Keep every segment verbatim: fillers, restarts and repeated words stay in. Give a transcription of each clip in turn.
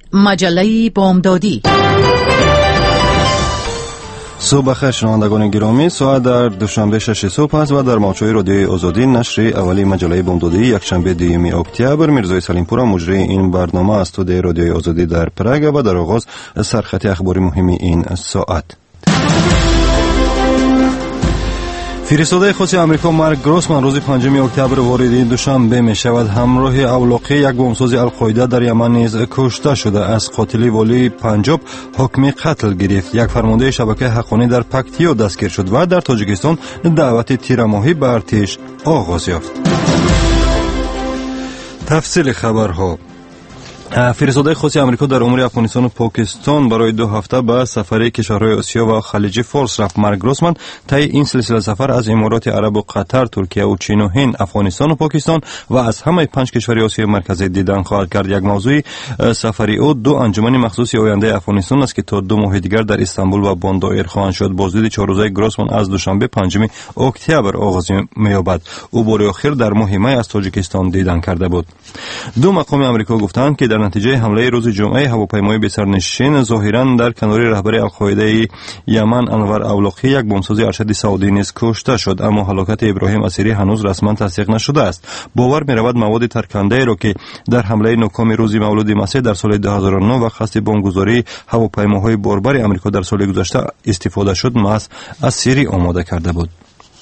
مجله بامدادی. صبح بخیر شنوندگان گرامی، ساعت در دوشنبه شش صبح است و در موجهای رادیوی آزادی نشر اولی مجله بامدادی یکشنبه دوم اکتبر میرزای سلیمپور مجری این برنامه است. استودیوی رادیوی آزادی در پراگ و در آغاز سرخط اخباری مهمی این ساعت. فرستاده خصوصی آمریکا مارک گروسمن روز پنجم اکتبر وارد دوشنبه می شود. همراه اولاقی یک بمبساز القاعده در یمن نیز کشته شده. از قاتل والی پنجاب حکم قتل گرفت. یک فرمانده شبکه حقانی در پکتیا دستگیر شد و در تاجیکستان دعوت تیرماهی به ارتش آغاز یافت. تفصیل خبرها. فرستاده خصوصی آمریکا در امور افغانستان و پاکستان برای دو هفته به سفر کشورهای آسیا و خلیج فارس رفت. مارک گروسمن طی این سلسله سفر از امارات عرب و قطر، ترکیه و چین و هند، افغانستان و پاکستان و از همه پنج کشور آسیای مرکزی دیدن خواهد کرد. یک موضوع سفری او دو انجمن مخصوص آینده افغانستان است که تا دو ماه دیگر در استانبول و باندایر خواهند شد. بازدید چهار روزه گروسمن از دوشنبه پنجم اکتبر آغاز می‌یابد. او بار آخر در ماه می از تاجیکستان دیدن کرده بود. دو مقام آمریکا گفتند که در نتیجه حمله روز جمعه هواپیمای بسرنشین ظاهرا در کنار رهبر القاعده یمن انور اولاقی یک بمبساز ارشد سعودی نیز کشته شد، اما هلاکت ابراهیم اسیری هنوز رسما تصدیق نشده است. باور می‌رود مواد ترکنده را که در حمله ناکام روز مولود مسیح در سال دو هزار و نه و قصد بمبگذاری هواپیماهای باربر آمریکا در سال گذشته استفاده شد محض اسیری آماده کرده بود.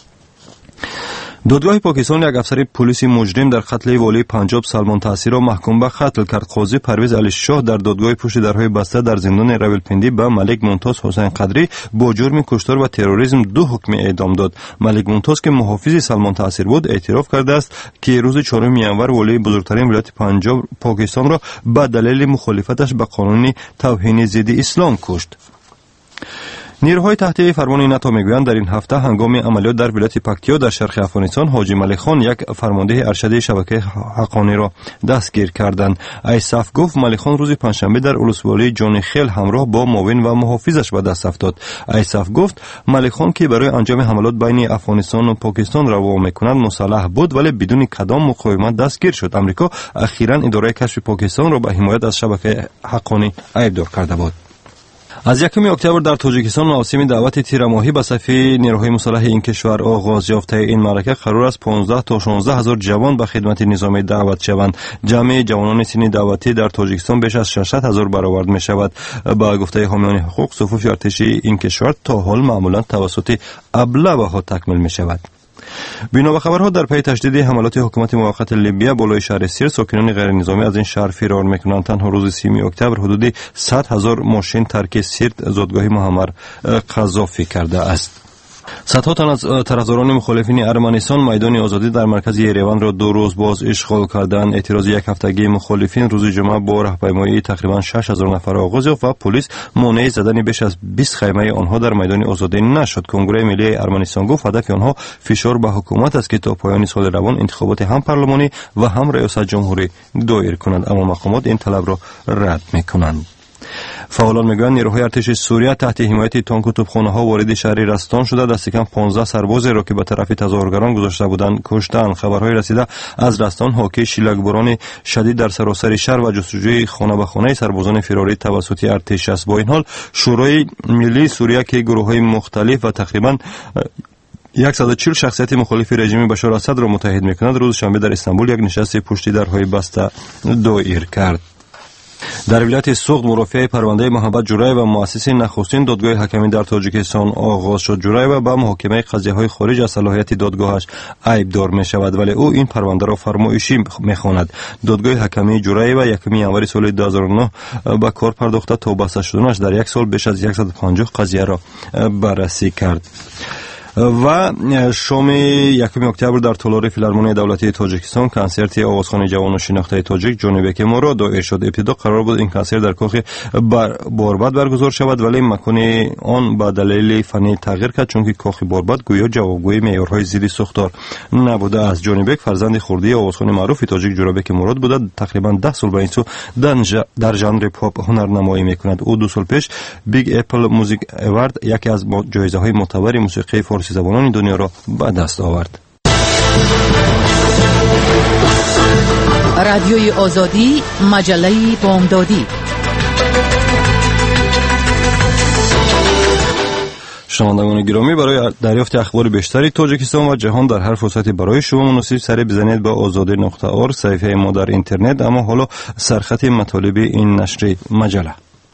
دادگاه پاکستان یک افسر پلیس مجرم در قتل والی پنجاب سلمان تحصیل را محکوم به قتل کرد. قاضی پرویز علی شاه در دادگاه پشت درهای بسته در زندان راولپنڈی به ملک ممتاز حسین قدری با جرم کشتار و تروریسم دو حکم اعدام داد. ملک ممتاز که محافظ سلمان تحصیل بود اعتراف کرده است که روز چهارم ینور والی بزرگترین ولایت پنجاب پاکستان را به دلیل مخالفتش به قانون توهین ضد اسلام کشت. نیروهای تحت فرمان ناتو میگویند در این هفته هنگام عملیات در ولایت پکتیا در شرق افغانستان حاجی ملک خان یک فرمانده ارشد شبکه حقانی را دستگیر کردند. ایساف گفت ملک خان روز پنجشنبه در ولسوالی جان خیل همراه با معاون و محافظش به دست افتاد. ایساف گفت ملک خان که برای انجام حملات بین افغانستان و پاکستان روا میکند مسلح بود ولی بدون کدام مقاومت دستگیر شد. امریکا اخیراً اداره کشف پاکستان را به حمایت از شبکه حقانی ایبدار کرده بود. از یکم اکتبر در تاجیکستان مراسم دعوت تیرماهی به صف نیروهای مسلح این کشور آغاز یافت. این معرکه قرار است پانزده تا شانزده هزار جوان به خدمت نظامی دعوت شوند. جمع جوانان سن دعوتی در تاجیکستان بیش از ششصد هزار برآورد می شود. با گفته حامیان حقوق صفوف ارتش این کشور تا حال معمولا توسط ابله ها تکمیل می شود. بنا به خبرها در پی تشدید حملات حکومت موقت لیبیا بالای شهر سیر ساکنان غیر نظامی از این شهر فرار میکنند. تنها روز سیوم اکتبر حدود صد هزار ماشین ترک سیرت زادگاه معمر قذافی کرده است. صدها تن از طرفداران مخالفین ارمنستان میدان آزادی در مرکز یریوان را دو روز باز اشغال کردند. اعتراض یک هفتگی مخالفین روز جمعه با راهپیمایی تقریبا شش هزار نفر آغاز یافت و پلیس مانع زدن بیش از بیست خیمه آنها در میدان آزادی نشد. کنگره ملی ارمنستان گفت هدف آنها فشار به حکومت است که تا پایان سال روان انتخابات هم پارلمانی و هم ریاست جمهوری دایر کنند، اما مقامات این طلب را رد میکنند. فعالان میگویند نیروهای ارتش سوریه تحت حمایت تانک و توپخانه‌ها وارد شهر رستان شده دست کم پانزده سرباز را که به طرف تظاهرگران گذاشته بودند کشتند. خبرهای رسیده از رستان حاکی شیلکباران شدید در سراسر شهر و جستجوی خانه به خانه سربازان فراری توسط ارتش است. با این حال شورای ملی سوریه که گروه‌های مختلف و تقریباً صد و چهل شخصیت مخالف رژیم بشار اسد را متحد می‌کند روز شنبه در استانبول یک نشست پشت درهای بسته دایر کرد. در ولایت سوغد مرافعه پرونده محمد جورای و مؤسس نخستین دادگاه حکمی در تاجیکستان آغاز شد. جورای و به محاکمه قضیه‌های خارج از صلاحیت دادگاهش عیبدار می شود ولی او این پرونده را فرمایشی می‌خواند. دادگاه حکمی جورای و یکم ینور سال دو هزار و نه به کار پرداخته تا بسته شدنش در یک سال بیش از صد و پنجاه قضیه را بررسی کرد. و شام یکم اکتبر در تالار فیلارمونی دولتی تاجیکستان کنسرت آوازخوان جوان و شناخته تاجیک جانبک مراد دایر شد. ابتدا قرار بود این کنسرت در کاخ باربد برگزار شود ولی مکان آن به دلیل فنی تغییر کرد چون که کاخ باربد گویا جوابگوی معیارهای ضد ساختار نبوده است. جانبک فرزند خردی آوازخوان معروف تاجیک جانبک مراد بوده. تقریبا ده سال به این سو در ژانر پاپ هنرنمایی میکند. او دو سال پیش بیگ اپل موزیک اوارد یکی از جایزه های معتبر موسیقی فارسی زبانان دنیا را به دست آورد. رادیوی آزادی، مجله بامدادی. شنوندگان گرامی، برای دریافت اخبار بیشتری تاجیکستان و جهان در هر فرصتی برای شما مناسب سری بزنید به آزادی نقطه اور صفحه ما در اینترنت. اما حالا سرخط مطالب این نشر مجله.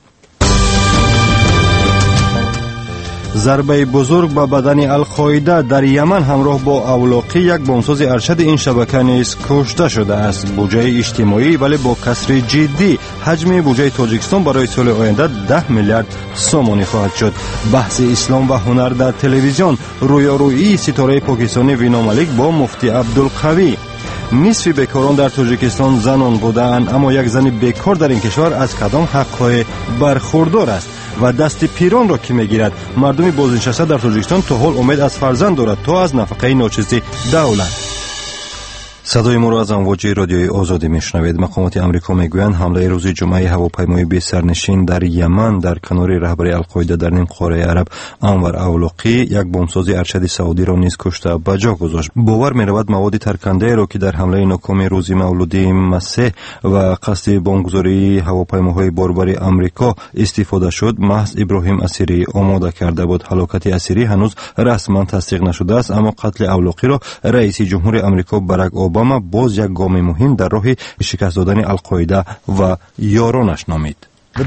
ضربه بزرگ به بدن القاعده در یمن همراه با اولاقی یک بمبساز ارشد این شبکه نیز کشته شده است. بودجه اجتماعی ولی با کسر جدی. حجم بودجه تاجیکستان برای سال آینده ده میلیارد سومانی خواهد شد. بحث اسلام و هنر در تلویزیون. رویارویی ستاره پاکستانی وینا ملیک با مفتی عبدالقوی. نصف بیکاران در تاجیکستان زنان بودند، اما یک زن بیکار در این کشور از کدام حق‌های برخوردار است و دست پیران را کی میگیرد؟ مردم بازنشسته در تاجیکستان تا حال امید از فرزند دارد تا از نفقه ناچیز دولت. صدای ما را از امواج رادیوی آزادی میشنوید. مقامات آمریکا میگویند حمله روز جمعه هواپیمای بی سرنشین در یمن در کنار رهبر القاعده در نیم قاره عرب انور اولاقی یک بمبساز ارشد سعودی را نیز کشته به جا گذاشت. باور می‌رود مواد ترکنده را که در حمله ناکام روز مولودی مسیح و قصد بمبگذاری هواپیماهای باربر آمریکا استفاده شد محض ابراهیم اسیری آماده کرده بود. هلاکت اسیری هنوز رسما تصدیق نشده است، اما قتل اولاقی را رئیس جمهور آمریکا باراک اوباما باز یک گام مهم در راه شکست دادن القاعده و یارانش نامید.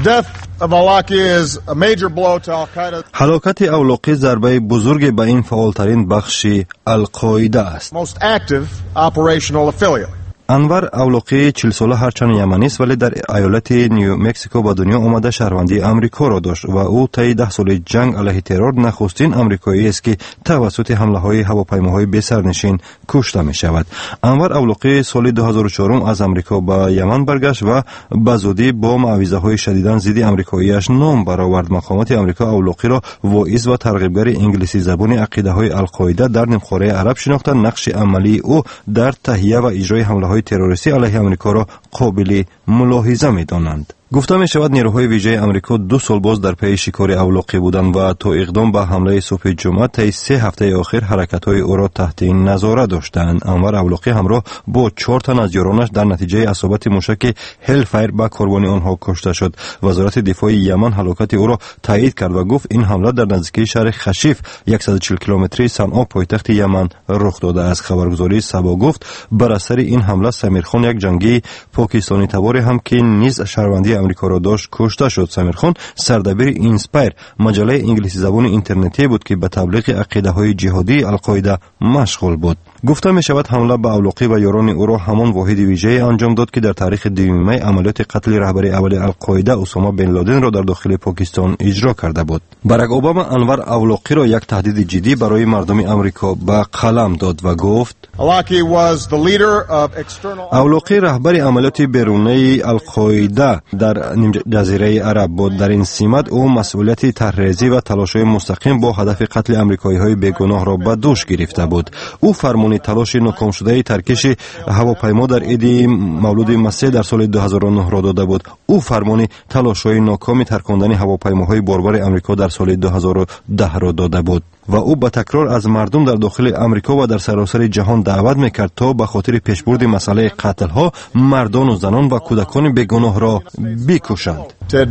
هلاکت اولاقی ضربه بزرگ به این فعالترین بخش القاعده است. انور اولاقی چهل ساله هرچند یمنی است ولی در ایالت نیو مکزیکو به دنیا آمده شهروندی آمریکا را داشت و او طی ده سال جنگ علیه ترور نخستین آمریکایی است که توسط حمله های هواپیماهای بی سرنشین کشته می شود. انور اولاقی سال دو هزار و چهار از آمریکا به یمن برگشت و به زودی با معاوضه های شدیداً ضد آمریکایی‌اش نام برآورد. مقامات آمریکا اولاقی را واعظ و ترغیبگر انگلیسی زبان عقیده های القاعده در نیم قاره عرب شناختند. نقش عملی او در تهیه و اجرای حمله تروریستی علیه آمریکا را قابل ملاحظه می‌دانند. گفته می شود نیروهای ویژه آمریکا دو سال باز در پی شکار اولاقی بودند و تا اقدام به حمله صبح جمعه طی سه هفته آخر حرکت‌های او را تحت نظارت داشتند. انور اولاقی همراه با چهار تن از یارانش در نتیجه اصابت موشک هلفایر به قربانی آنها کشته شد. وزارت دفاع یمن هلاکت او را تایید کرد و گفت این حمله در نزدیکی شهر خشیف صد و چهل کیلومتری صنعا پایتخت یمن رخ داده است. خبرگزاری سبا گفت بر اثر این حمله سمیرخان یک جنگی پاکستانی تبار هم که نیز شهروندی امریکا را داشت کشته شد. سمیرخان سردبیر اینسپایر مجله انگلیسی زبان اینترنتی بود که به تبلیغ عقیده های جهادی القاعده مشغول بود. گفته می شود حمله به اولاقی و یاران او را همان واحد ویژه انجام داد که در تاریخ دوم می عملیات قتل رهبر اول القاعده اسامه بن لادن را در داخل پاکستان اجرا کرده بود. باراک اوباما انور اولاقی را یک تهدید جدی برای مردم آمریکا به قلم داد و گفت اولاقی رهبر عملیات بیرونی القاعده در جزیره عرب بود. در این سمت او مسئولیت طرح‌ریزی و تلاش‌های مستقیم با هدف قتل آمریکایی‌های بیگناه را به دوش گرفته بود. او فرمان تلاش ناکام شده ترکش هواپیما در عید مولود مسیح در سال دو هزار و نه را داده بود. او فرمان تلاش‌های ناکام ترکاندن هواپیماهای باربر آمریکا در سال دو هزار و ده را داده بود و او به تکرار از مردم در داخل آمریکا و در سراسر جهان دعوت میکرد تا به خاطر پیشبرد مسئله قتل‌ها مردان و زنان و کودکان بیگناه را بکشند.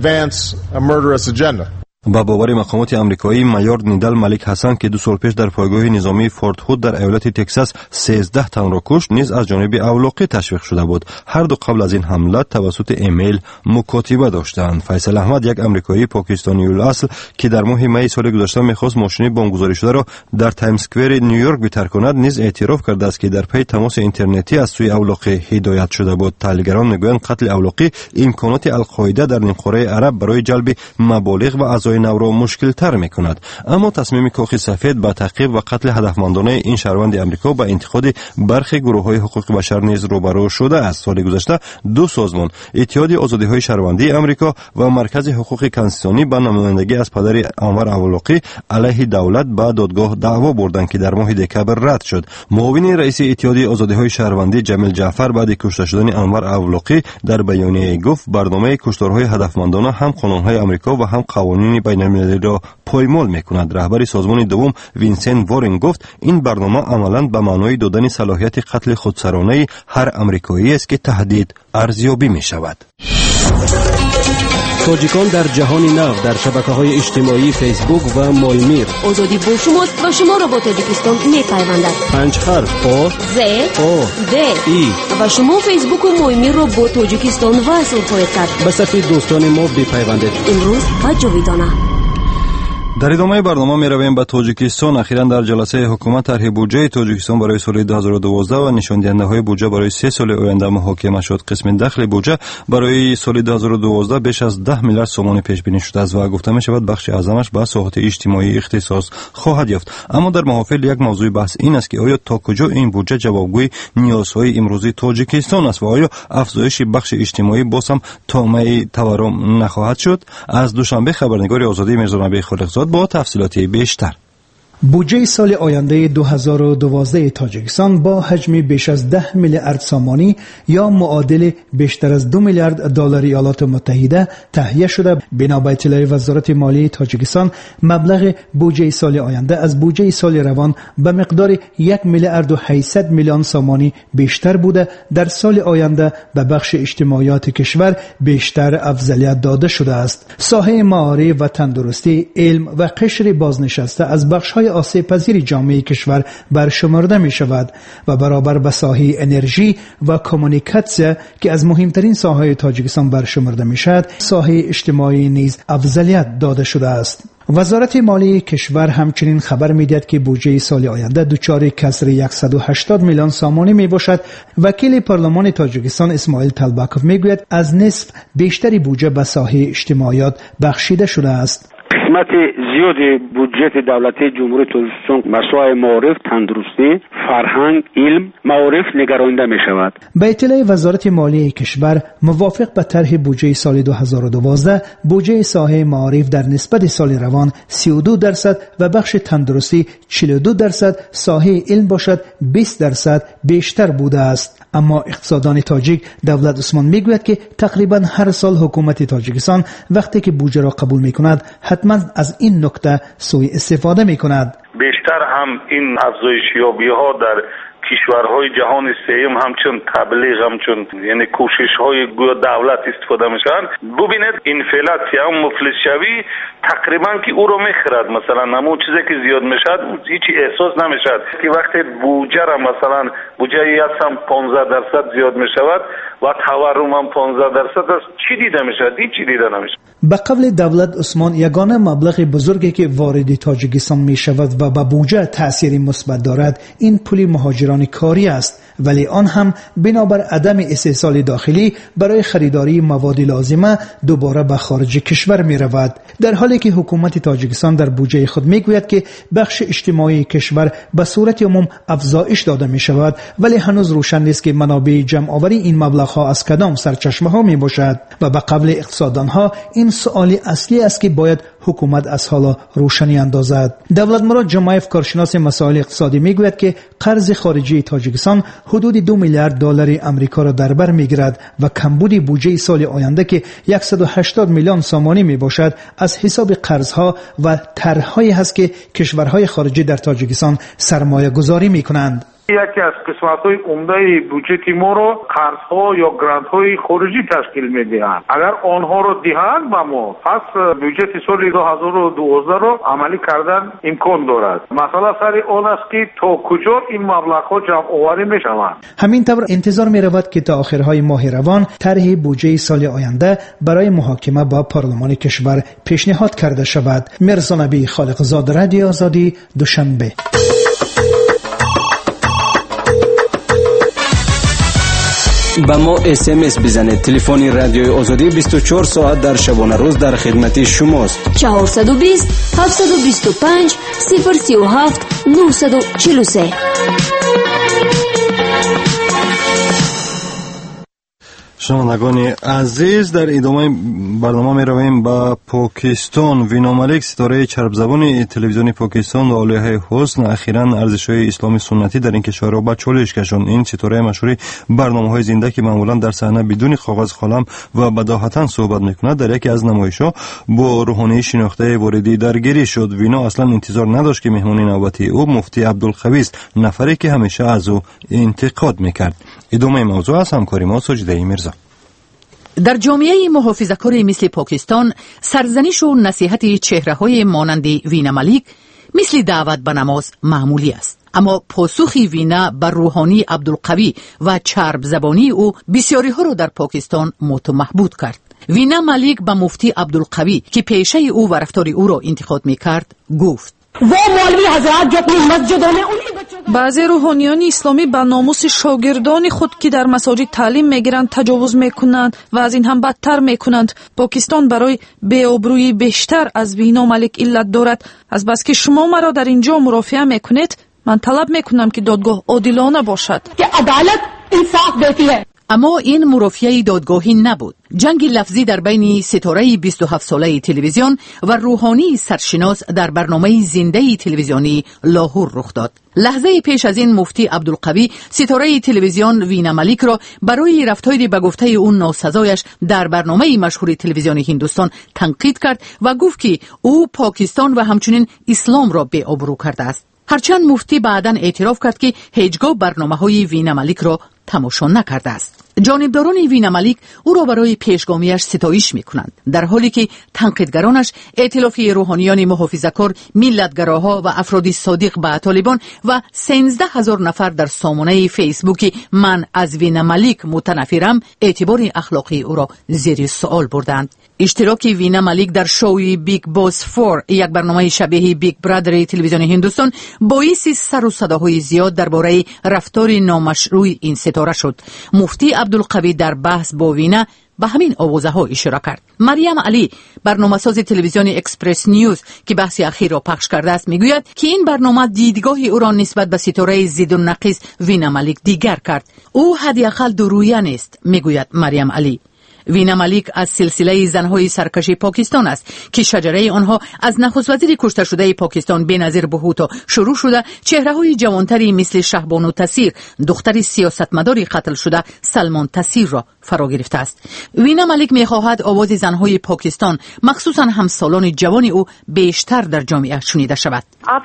با باور مقامات آمریکایی مایور نیدل ملیک حسن که دو سال پیش در پایگاه نظامی فورت هود در ایالت تگزاس سیزده تن را کشت نیز از جانب اولاقی تشویق شده بود. هر دو قبل از این حمله توسط ایمیل مکاتبه داشتند. فیصل احمد یک آمریکایی پاکستانی الاصل که در ماه می سال گذشته می‌خواست ماشین بمبگذاری شده را در تایمز اسکوئر نیویورک بترک کند نیز اعتراف کرده است که در پی تماس اینترنتی از سوی اولاقی هدایت شده بود. تحلیلگران میگویند قتل اولاقی امکانات القاعده در نیم قاره عرب برای جلب مبالغ و اعضای نو را مشکل تر می کند. اما تصمیم کاخ سفید با تعقیب و قتل هدفمندانه این شهروند آمریکا با انتقاد برخی گروه‌های حقوق بشر نیز روبرو شده است. سال گذشته دو سازمان اتحاد آزادی‌های شهروندی آمریکا و مرکز حقوق کنستیتوشنی با نمایندگی از پدر انور اولاقی علیه دولت به دادگاه دعوا بردند که در ماه دکمبر رد شد. معاون رئیس اتحاد آزادی‌های شهروندی جمیل جعفر بعد کشته شدن انور اولاقی در بیانیه گفت برنامه کشتارهای هدفمندانه هم قانون‌های آمریکا و هم قوانین بین‌المللی را پایمال می‌کند. رهبر سازمان دوم وینسنت وارن گفت این برنامه عملاً به معنای دادن صلاحیت قتل خودسرانه هر آمریکایی است که تهدید ارزیابی می‌شود. تاجیکان در جهان نو در شبکه‌های اجتماعی فیسبوک و مایمیر. آزادی با شماست و شما را با تاجیکستان می‌پیوندد. پنج حرف آ ز او د ای و شما فیسبوک و مایمیر را با تاجیکستان وصل خواهید کرد. به صفحه دوستان ما بپیوندید. امروز و جاویدانه. در ادامه برنامه می رویم به تاجیکستان. اخیراً در جلسه حکومت طرح بودجه تاجیکستان برای سال دو هزار و دوازده و نشان دهنده های بودجه برای سه سال آینده محاکمه شد. قسم دخل بودجه برای سال دو هزار و دوازده بیش از ده میلیارد سوم پیش بینی شده است و گفته می شود بخش اعظمش به ساحات اجتماعی اختصاص خواهد یافت. اما در محافل یک موضوع بحث این است که آیا تا کجا این بودجه جوابگوی نیازهای امروزی تاجیکستان است و آیا افزایش بخش اجتماعی باز هم طامع تورم نخواهد شد؟ از دوشنبه خبرنگار آزادی میرزا نبی خالقزاد با تفصیلات بیشتر. بودجه سال آینده دو هزار و دوازده تاجیکستان با حجم بیش از ده میلیارد سامانی یا معادل بیشتر از دو میلیارد دلار ایالات متحده تهیه شده. بنا به اطلاع وزارت مالیه تاجیکستان مبلغ بودجه سال آینده از بودجه سال روان به مقدار یک میلیارد و هشتصد میلیون سامانی بیشتر بوده. در سال آینده به بخش اجتماعیات کشور بیشتر افضلیت داده شده است. ساحه معارف و تندرستی، علم و قشر بازنشسته از بخش‌های آسیب پذیر جامعه کشور برشمرده می شود و برابر به ساحه انرژی و کمونیکاسیون که از مهمترین ساحه تاجیکستان برشمرده می شود، ساحه اجتماعی نیز افضلیت داده شده است. وزارت مالیه کشور همچنین خبر می‌دهد که بودجه سال آینده دچار کسر صد و هشتاد میلیون سامانی می باشد. وکیل پارلمان تاجیکستان اسماعیل طلبکوف میگوید از نصف بیشتری بودجه به ساحه اجتماعیات بخشیده شده است. قسمت زیاد بودجه دولتی جمهوری تاجیکستان مسائل معارف، تندرستی، فرهنگ، علم، معارف نگرانیده می شود. به اطلاع وزارت مالیه کشور موافق به طرح بودجه سال دو هزار و دوازده بودجه ساحه معارف در نسبت سال روان سی و دو درصد و بخش تندرستی چهل و دو درصد، ساحه علم باشد بیست درصد بیشتر بوده است. اما اقتصاددان تاجیک دولت عثمان میگوید که تقریبا هر سال حکومت تاجیکستان وقتی که بودجه را قبول میکند حتما از این نکته سوء استفاده میکند. بیشتر هم این افزایشیابی ها در کشورهای جهان سوم همچون تبلیغ همچون یعنی کوشش های گویا دولت استفاده میشن. ببینید اینفلاسی هم مفلس شوی تقریبا که او رو میخرد. مثلا همون چیزی که زیاد میشد هیچی احساس نمیشد که وقتی بودجه را مثلا بودجه هم پانزده درصد زیاد میشود و تورم هم پانزده درصد است، چی دیده میشد؟ هیچی دیده نمیشد. به قول دولت عثمان یگانه مبلغ بزرگی که وارد تاجیکستان می شود و به بودجه تأثیر مثبت دارد این پول مهاجران کاری است، ولی آن هم بنابر عدم استحصال داخلی برای خریداری مواد لازمه دوباره به خارج کشور می رود. در حالی که حکومت تاجیکستان در بودجه خود می گوید که بخش اجتماعی کشور به صورت عموم افزایش داده می شود، ولی هنوز روشن نیست که منابع جمع آوری این مبلغ ها از کدام سرچشمه ها می باشد و به قول اقتصاددان ها این سوال اصلی است که باید حکومت از حالا روشنی اندازد. دولت مراد جمایف کارشناس مسائل اقتصادی میگوید که قرض خارجی تاجیکستان حدود دو میلیارد دلار آمریکا را در بر میگیرد و کمبود بودجه سال آینده که صد و هشتاد میلیون سامانی می باشد از حساب قرضها و طرحهایی هست که کشورهای خارجی در تاجیکستان سرمایه گذاری می کنند. یکی از قسمت‌های عمده بودجه ما رو قرض‌ها یا گرانت‌های خارجی تشکیل می‌دهند. اگر آنها رو دهند به ما پس بودجه سال دو هزار و دوازده رو عملی کردن امکان دارد. مسئله سر آن است که تا کجا این مبلغ‌ها جمع آوری می‌شوند. همین طور انتظار می‌رود که تا آخرهای ماه روان طرح بودجه سال آینده برای محاکمه با پارلمان کشور پیشنهاد کرده شود. میرزا نبی خالقزاد، رادیو آزادی، دوشنبه. با ما اس ام اس بزنید. تلفن رادیو آزادی بیست و چهار ساعت در شبانه روز در خدمت شماست. چهارصد و بیست هفتصد و بیست و پنج صفر سی و هفت نهصد و چهل و سه. شنوندگان عزیز، در ادامه برنامه می رویم با پاکستان. وینا ملک ستاره چرب زبان تلویزیون پاکستان و عالیه حسن اخیراً ارزش‌های اسلامی سنتی در این کشور را به چالش کشاند. این ستاره مشهور برنامه‌های زنده که معمولاً در صحنه بدون کاغذ قلم و بداهتاً صحبت می‌کند در یکی از نمایش‌ها با روحانی شناخته واردی درگیری شد. وینا اصلاً انتظار نداشت که مهمانی نوبتی او مفتی عبدالخبیث، نفری که همیشه از او انتقاد می‌کرد. ادامه موضوع از همکاری ما سجده میرزا. در جامعه محافظه‌کار مثل پاکستان سرزنش و نصیحت چهره‌های مانند وینا ملیک مثل دعوت به نماز معمولی است. اما پاسخی وینا بر روحانی عبدالقوی و چرب زبانی او بسیاری ها را در پاکستان موت و محبود کرد. وینا ملیک به مفتی عبدالقوی که پیشه او و رفتار او را انتقاد می‌کرد گفت: بعضی روحانیان اسلامی به ناموس شاگردان خود که در مساجد تعلیم میگیرند تجاوز میکنند و از این هم بدتر میکنند. پاکستان برای بی‌آبرویی بیشتر از وینا ملیک علت دارد. از بس که شما مرا در اینجا مرافعه میکنید، من طلب میکنم که دادگاه عادلانه باشد که عدالت انصاف دیتی ہے. اما این مرافعه دادگاهی نبود. جنگ لفظی در بین ستاره بیست و هفت ساله تلویزیون و روحانی سرشناس در برنامه زنده تلویزیونی لاهور رخ داد. لحظه پیش از این مفتی عبدالقوی ستاره تلویزیون وینا ملیک را برای رفتاری به گفته اون ناسزایش در برنامه مشهور تلویزیون هندوستان تنقید کرد و گفت که او پاکستان و همچنین اسلام را بی‌آبرو کرده است. هرچند مفتی بعداً اعتراف کرد که هیچگاه برنامه‌های وینا ملیک را تماشا نکرده است. جانبداران وینا ملیک او را برای پیشگامیش ستایش می‌کنند، در حالی که تنقیدگرانش ائتلاف روحانیان محافظه‌کار، ملتگراها و افراد صادق به طالبان و سیزده هزار نفر در سامانه فیسبوک من از وینا ملیک متنفرم اعتبار اخلاقی او را زیر سوال بردند. اشتراک وینا ملیک در شوی بیگ باس فور، یک برنامه شبیه بیگ برادر تلویزیون هندوستان، باعث سر و صداهای زیاد درباره رفتار نامشروع این ستاره شد. مفتی عبدالقوی در بحث با وینا به همین آوازه ها اشاره کرد. مریم علی، برنامه ساز تلویزیون اکسپرس نیوز که بحث اخیر را پخش کرده است، میگوید که این برنامه دیدگاه او را نسبت به ستاره ضد النقیض وینا ملیک دیگر کرد. او حداقل دورویه نیست، میگوید مریم علی. وینا ملیک از سلسله زنهای سرکش پاکستان است که شجره آنها از نخست وزیر کشته شده پاکستان بنظیر بهوتا شروع شده چهره‌های جوانتری مثل شهبانو تاثیر، دختر سیاستمداری قتل شده سلمان تاثیر را فرا گرفته است. وینا ملیک می‌خواهد آواز زنهای پاکستان، مخصوصاً همسالان جوان او، بیشتر در جامعه شنیده شود.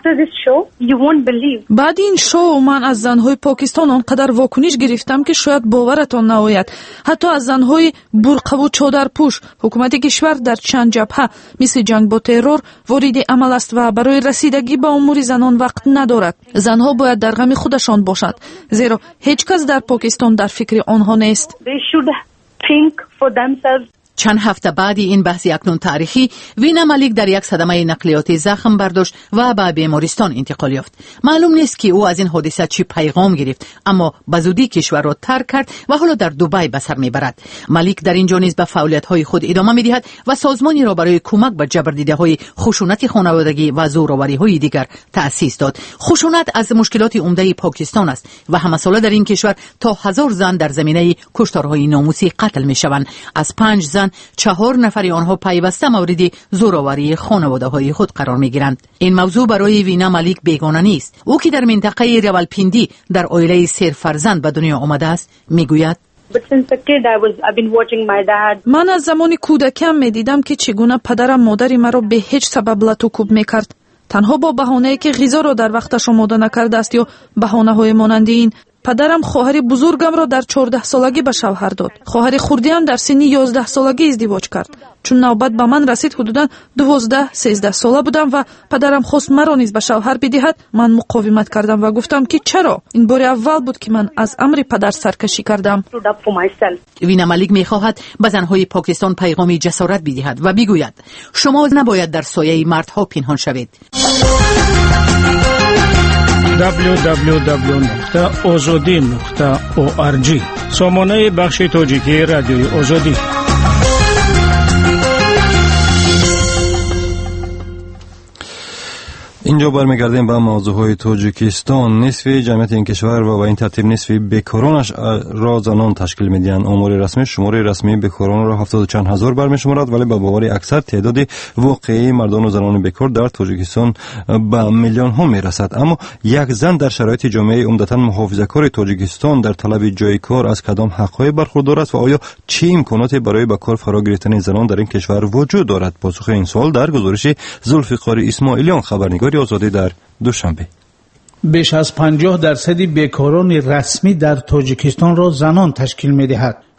بعد این شو من از زنهای پاکستان آنقدر واکنش گرفتم که شاید باورتان نآید. حتی از زنهای برقه و چادرپوش. حکومت کشور در چند جبهه مثل جنگ با ترور وارد عمل است و برای رسیدگی به امور زنان وقت ندارد. زنها باید در غم خودشان باشند، زیرا هیچ کس در پاکستان در فکر آنها نیست. چند هفته بعد این بحث اکنون تاریخی، وینا ملیک در یک صدمه نقلیاتی زخم برداشت و به بیمارستان انتقال یافت. معلوم نیست که او از این حادثه چی پیغام گرفت، اما به زودی کشور را ترک کرد و حالا در دبی به سر میبرد. ملیک در اینجا نیز به فعالیت‌های خود ادامه میدهد و سازمانی را برای کمک به جبردیده‌های خشونت خانوادگی و زوراوری‌های دیگر تأسیس داد. خشونت از مشکلات عمده پاکستان است و همه ساله در این کشور تا هزار زن در زمینه کشتارهای ناموسی قتل میشوند. از پنج زن چهار نفر آنها پیوسته مورد زوراوری خانواده‌های خود قرار می‌گیرند. این موضوع برای وینا ملیک بیگانه نیست. او که در منطقه راولپیندی در عائله سه فرزند به دنیا آمده است، میگوید: من از زمان کودکیم می‌دیدم که چگونه پدرم مادری مرا به هیچ سبب لط و کوب می‌کرد، تنها با بهانه‌ای که غذا را در وقتش آماده نکرده است یا بهانه‌های مانند این. پدرم خواهر بزرگم را در چهارده سالگی به شوهر داد. خواهر خردیم در سن یازده سالگی ازدواج کرد. چون نوبت به من رسید حدوداً دوازده سیزده ساله بودم و پدرم خواست مرا نیز به شوهر بدهد. من مقاومت کردم و گفتم که چرا؟ این بار اول بود که من از امر پدر سرکشی کردم. وینا ملیک می‌خواهد به زن‌های پاکستان پیغامی جسارت بدهد و بگوید شما نباید در سایه مردها پنهان شوید. دبلیو دبلیو دبلیو نقطه آزادی نقطه او آر جی سامانه بخش تاجیکی رادیوی آزادی. اینجا برمیگردیم به موضوعهای تاجیکستان. نصف جمعیت این کشور و به این ترتیب نصف بیکارانش را زنان تشکیل میدهند. آمار رسمی شماره رسمی بیکاران را هفتاد و چند هزار برمیشمارد، ولی به باور اکثر تعداد واقعی مردان و زنان بیکار در تاجیکستان به میلیون ها میرسد. اما یک زن در شرایط جامعه عمدتاً محافظه‌کار تاجیکستان در طلب جای کار از کدام حق‌های برخوردار است و آیا چه امکاناتی برای به کار فرا گرفتن زنان در این کشور وجود دارد؟ پاسخ این سوال در گزارش زلفقار اسماعیلیان، خبرنگار آزادی در دوشنبه. بیش از پنجاه درصد بیکاران رسمی در تاجیکستان را زنان تشکیل می‌دهد.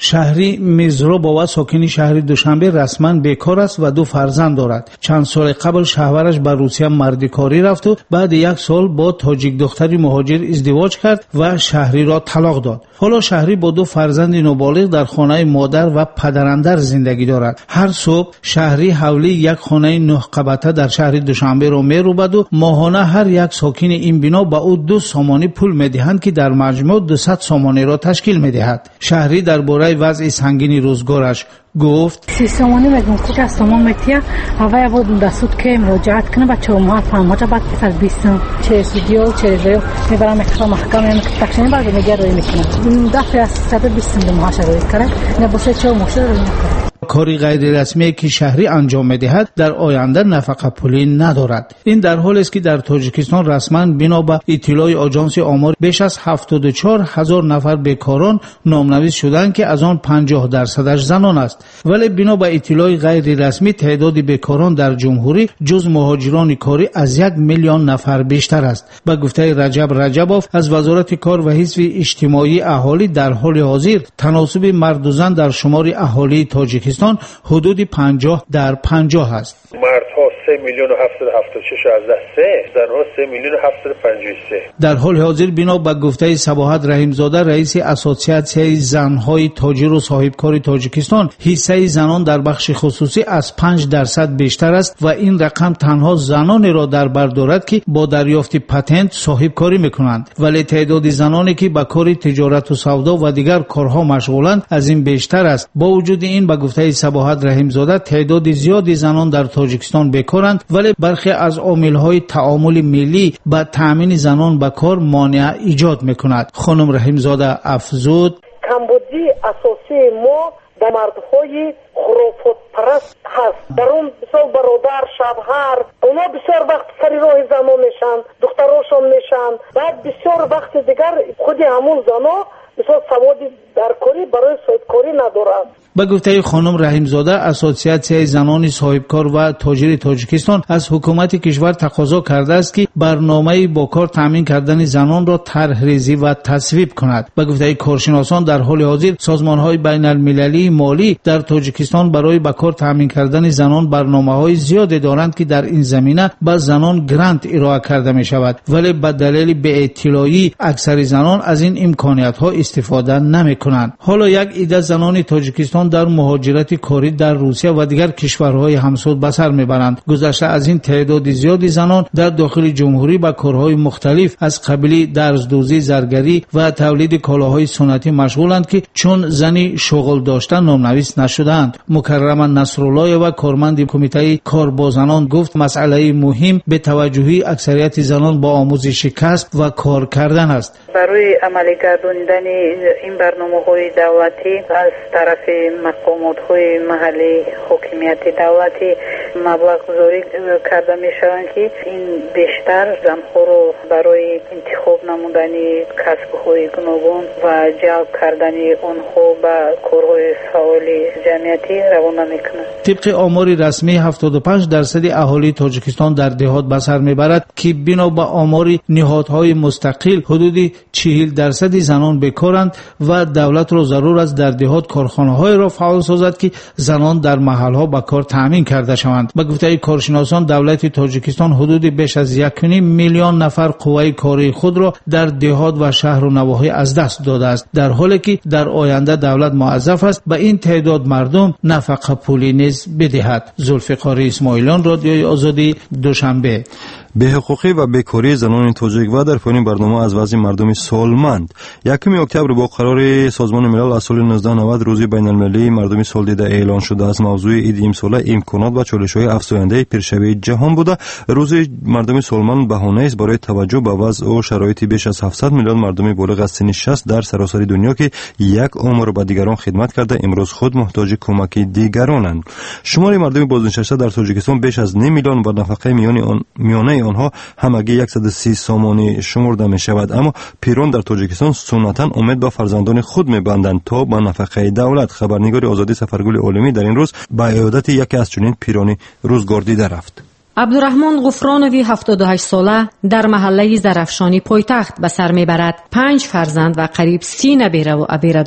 شهری میزروبا ساکن شهر دوشنبه رسما بیکار است و دو فرزند دارد. چند سال قبل شوهرش به روسیه مردکاری رفت و بعد یک سال با تاجیک دختری مهاجر ازدواج کرد و شهری را طلاق داد. حالا شهری با دو فرزند نوبالغ در خانه مادر و پدراندر زندگی دارد. هر صبح شهری حولی یک خانه نه قبطه در شهر دوشنبه را میروبد و ماهانه هر یک ساکن این بنا به او دو سامانی پول میدهند که در مجموع دویست سامانی را تشکیل میدهد. شهری درباره وضع سنگین روزگارش گفت: سی سامانی میگم که از سامان میتیا هوای بود دستود که مراجعت کنه بچه ما فهمت بعد پس از بیست چه ویدیو چه ریو میبرم اکتا محکمه تکشنی بعد میگه روی میکنه دفعه از صد و بیست معاشره روی کرد نه بسه چه مشکل روی میکنه. کاری غیر رسمی که شهری انجام میدهد در آینده نفقه پولی ندارد. این در حالی است که در تاجیکستان رسما بنا به اطلاع آژانس آمار بیش از هفتاد و چهار هزار نفر بیکاران نامنویس شدند که از آن پنجاه درصدش زنان است. ولی بنا به اطلاع غیر رسمی تعداد بیکاران در جمهوری جز مهاجران کاری از یک میلیون نفر بیشتر است. به گفته رجب رجبوف از وزارت کار و حزب اجتماعی اهالی در حال حاضر تناسب مرد و زن در شمار اهالی تاجیکستان حدود پنجاه در پنجاه است. مردها سه میلیون و هفتصد و هفتاد و شش از سه، زنها سه میلیون و هفتصد و پنجاه و سه. در حال حاضر بنا به گفته صباحت رحیمزاده رئیس اسوسیاسیون زنهای تاجر و صاحبکار تاجیکستان، حصه زنان در بخش خصوصی از پنج درصد بیشتر است و این رقم تنها زنانی را در بر دارد که با دریافت پتنت صاحبکاری میکنند، ولی تعداد زنانی که به کار تجارت و سودا و دیگر کارها مشغولند از این بیشتر است. با وجود این به گفته صباحت رحیمزاده تعداد زیادی زنان در تاجیکستان بیکارند، ولی برخی از عامل‌های تعامل ملی با تامین زنان به کار مانع ایجاد میکند. خانم رحیمزاده افزود: کمبودی اساسی ما در مردهای خرافات پرست هست. در اون بسیار برادر شوهر اونا بسیار وقت سری راه زنان میشن، دختراشون میشن، بعد بسیار وقت دیگر خودی همون زنا بسیار سوادی در کاری برای صاحبکاری ندارند. به گفته خانم رحیمزاده اسوسیاسیون زنان صاحبکار و تاجر تاجیکستان از حکومت کشور تقاضا کرده است که برنامه با کار تامین کردن زنان را طرح ریزی و تصویب کند. به گفته کارشناسان در حال حاضر سازمان‌های بین المللی مالی در تاجیکستان برای با کار تامین کردن زنان برنامه‌های زیادی دارند که در این زمینه به زنان گرانت ارائه کرده می شود، ولی به دلیل بی‌اطلاعی اکثر زنان از این امکانات‌ها استفاده نمی‌کنند. حالا یک عده زنان تاجیکستان در مهاجرت کاری در روسیه و دیگر کشورهای همسود به سر میبرند. گذشته از این تعداد زیادی زنان در داخل جمهوری به کارهای مختلف از قبیل درزدوزی، زرگری و تولید کالاهای سنتی مشغولند که چون زنی شغل داشتن نامنویس نشدند. مکرما نصرالله و کارمند کمیته کار با زنان گفت مسئله مهم به توجهی اکثریت زنان با آموزش کسب و کار کردن است. برای عملی گرداندن این برنامه‌های دولتی از طرف مقامات‌های محلی حاکمیت دولتی مبلغ گذاری کرده می‌شوند که این بیشتر زنها رو برای انتخاب نمودن کسب‌های گوناگون و جلب کردن آنها به کارهای فعالی جمعیتی روانه می‌کنند. طبق آمار رسمی هفتاد و پنج درصد اهالی تاجیکستان در دهات به سر میبرد که بنا به آمار نهادهای مستقل حدود چهل درصد زنان بیکارند و دولت را ضرور است در دهات کارخانه‌های را فعال سازد که زنان در محل‌ها به کار تامین کرده شوند. به گفته کارشناسان دولت تاجیکستان حدود بیش از یک و نیم میلیون نفر قوه کاری خود را در دهات و شهر و نواحی از دست داده است، در حالی که در آینده دولت موظف است به این تعداد مردم نفقه پولی نیز بدهد. ذوالفقار اسماعیلیان، رادیوی آزادی، دوشنبه. بی‌حقوقی و بیکاری زنان تاجیک و در پایین برنامه از وضع مردم سالمند. یکم اکتبر با قرار سازمان ملل از سال نوزده نود روز بین المللی مردم سال دیده اعلان شده از موضوع عید امساله امکانات و چالش‌های افزاینده پیشروی جهان بوده. روز مردم سالمند بهانه است برای توجه به وضع و شرایط بیش از هفتصد میلیون مردم بالغ از سن شصت در سراسر دنیا که یک عمر به دیگران خدمت کرده امروز خود محتاج کمک دیگرانند. شمار مردم بازنشسته در تاجیکستان بیش از نیم میلیون و نفقه میانی آن میانه آنها همگی صد و سی سامانی شمرده می شود، اما پیران در تاجیکستان سنتا امید به فرزندان خود می بندند تا به نفقه دولت. خبرنگار آزادی سفرگل عالمی در این روز به عیادت یکی از چنین پیرانی روزگار دیده رفت. عبدالرحمن غفرانوی هفتاد و هشت ساله در محله زرفشانی پایتخت به سر میبرد. پنج فرزند و قریب سی نبیره و ابیره دارد.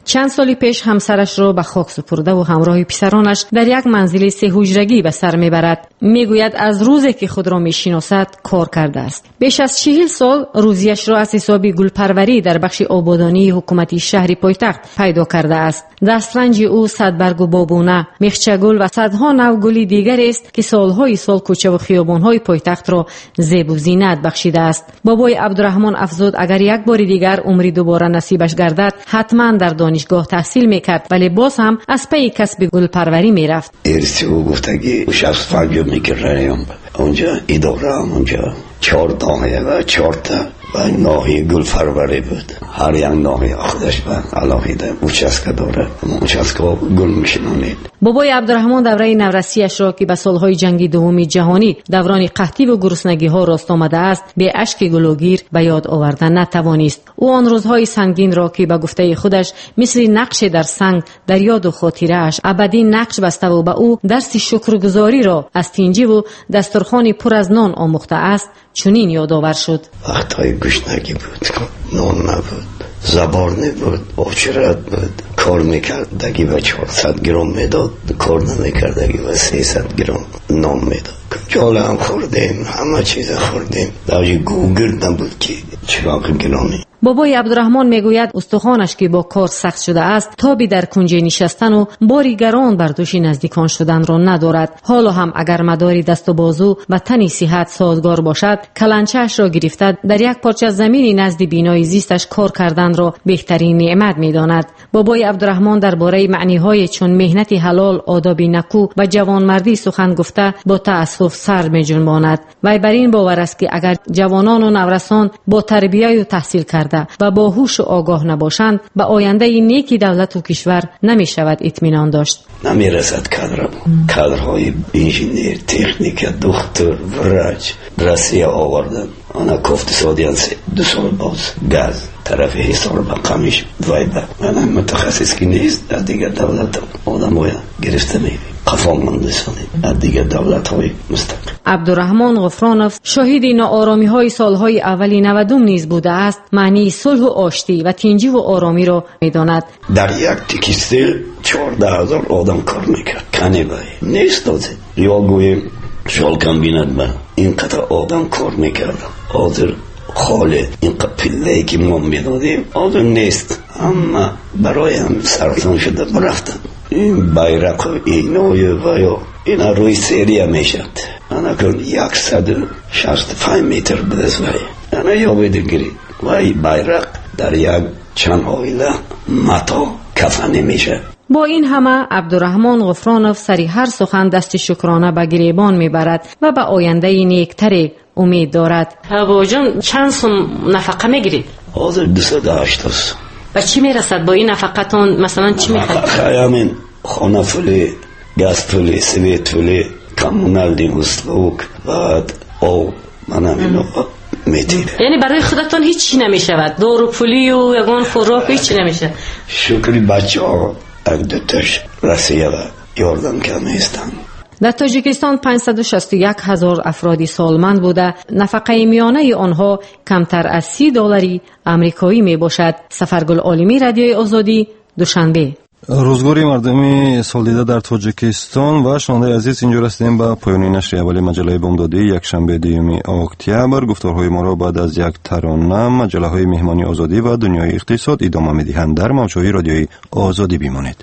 چند سال پیش همسرش را به خاک سپرده و همراه پسرانش در یک منزل سه حجرگی به سر میبرد. میگوید از روزی که خود را میشناسد کار کرده است. بیش از چهل سال روزیش را از حساب گلپروری در بخش آبادانی حکومتی شهر پایتخت پیدا کرده است. دسترنج او صد برگ و بابونه، میخچه گل و صدها نوع گل دیگر است که سالهای سال کوچه و خیابانهای پایتخت را زیب و زینت بخشیده است. بابای عبدالرحمن افزود اگر یک بار دیگر عمری دوباره نصیبش گردد حتما در دانشگاه تحصیل میکرد، ولی باز هم از پی کسب گلپروری میرفت. ارسی او گفتگی شخص فنجو میکردم اونجا اداره هم اونجا چهار دانه و چهار تا و ناحیه گلپروری بود. هر یک ناحیه خودش و علاقه موچسکه داره، موچسکه گل میشنانید. بابای عبدالرحمن دوره نورسیش را که به سالهای جنگ دوم جهانی دوران قحطی و گرسنگی ها راست آمده است به اشک گلوگیر به یاد آوردن نتوانست. او آن روزهای سنگین را که به گفته خودش مثل نقش در سنگ در یاد و خاطره اش ابدی نقش بسته و به او درس شکرگزاری را از تینجی و دسترخوان پر از نان آموخته است چنین یادآور شد. وقتهای گشنگی بود، نان نبود، زبار نبود، آچرت بود، کار میکردگی و چهارصد گرم میداد، کار نمیکردگی و سیصد گرم نان میداد. جاله هم خوردیم، همه چیز خوردیم، دوجه گوگرد نبود که چراغ گرانی. بابای عبدالرحمن میگوید استخوانش که با کار سخت شده است تابی در کنجه نشستن و باری گران بر دوش نزدیکان شدن را ندارد. حالا هم اگر مداری دست و بازو و تنی صحت سازگار باشد کلنچه‌اش را گرفته در یک پارچه زمین نزد بینای زیستش کار کردن را بهترین نعمت میداند. بابای عبدالرحمن درباره معنی‌های چون مهنت حلال، آداب نکو و جوانمردی سخن گفته با تأسف سر می‌جنباند. وی بر این باور است که اگر جوانان و نورسان با تربیت و تحصیل کرده و با هوش و آگاه نباشند به آینده نیکی دولت و کشور نمی شود اطمینان داشت. نمی رسد کادر کادرهای انجینیر، تکنیک، دکتر، ورج درسیه آوردن. آنها کفت سادیان سه دو سال باز گاز طرف حسار با قمیش دوایده. من هم متخصص که نیست از دیگر دولت آدم های گرفته میبیم. قفا مندسانی از دیگر دولت های مستقل. عبدالرحمن غفرانوف شاهد ناآرامی های سالهای اولی نودم نیز بوده است. معنی صلح و آشتی و تینجی و آرامی را میداند. در یک تکستیل چهارده هزار آدم کار میکرد. کنی بایی نیست دازه یا گویم شال کم بیند با این قطع آدم کار میکرد. آذر خاله این پله‌ای که ما میدادیم آذر نیست، اما برای هم سرطان شده برفتن. این بیرق و این و این روی سریع میشد. انا کن یکصد و شصت و پنج متر بدست وی انا یابیده گرید وی بیرق در یک چند آیله متا کفنه میشه. با این همه عبدالرحمن غفرانوف سری هر سخن دست شکرانه به گریبان میبرد و به آینده نیکتری امید دارد. بابا جان چند سوم نفقه میگیرید؟ حاضر دویست و هشتاد. و چی میرسد با این نفقتون؟ مثلا چی میخواید؟ خیامین خانه فولی، گاز فولی، سویت فولی، کمونال دی مسلوک بعد او من همین میتیره. یعنی برای خودتون هیچی نمیشود؟ دارو پولی و یگان خوراک هیچی نمیشه؟ شکری بچه ها اگ دوتش رسیه و یاردم کم هستن. در تاجیکستان پانصد و شصت و یک هزار افرادی سالمند بوده. نفقه میانه آنها کمتر از سی دلاری امریکایی می باشد. سفرگل عالمی رادیوی آزادی، دوشنبه. روزگاری مردمی سالدیده در تاجیکستان و شنونده عزیز اینجا رسیدیم به پایان نشر اولی مجله بامدادی یک شنبه دیوم اکتبر. گفتارهای ما را بعد از یک ترانه مجله های مهمانی آزادی و دنیای اقتصاد ادامه می‌دهند. در موجهای رادیوی آزادی بمانید.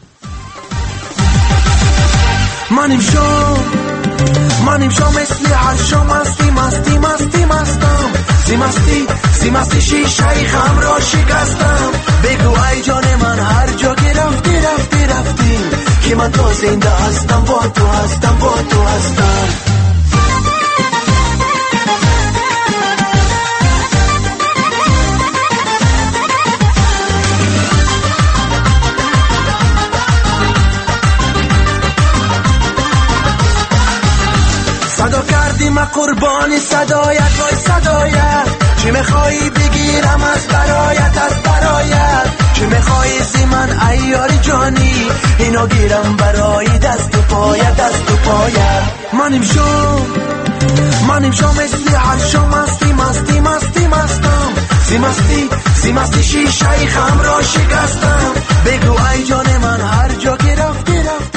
منیم شام منیم شام مثل هر شام مستی مستی مستی مستم سی مستی سی مستی شیشه خم را شکستم. بگو ای جان من هر جا که رفتی رفتی رفتی که من تو زنده هستم با تو هستم با تو هستم. صدا کردیم قربانی صدایت وای صدایت. چی میخوایی بگیرم از برایت از برایت. چی میخوایی زی من ایاری جانی اینو گیرم برای دست و پایت دست و پایت. منیم شام من امشا مثل هر شام مستی مستی مستی مستم سی مستی سی مستی شیشه خم را شکستم بگو ای جان من هر جا که رفتی رفتی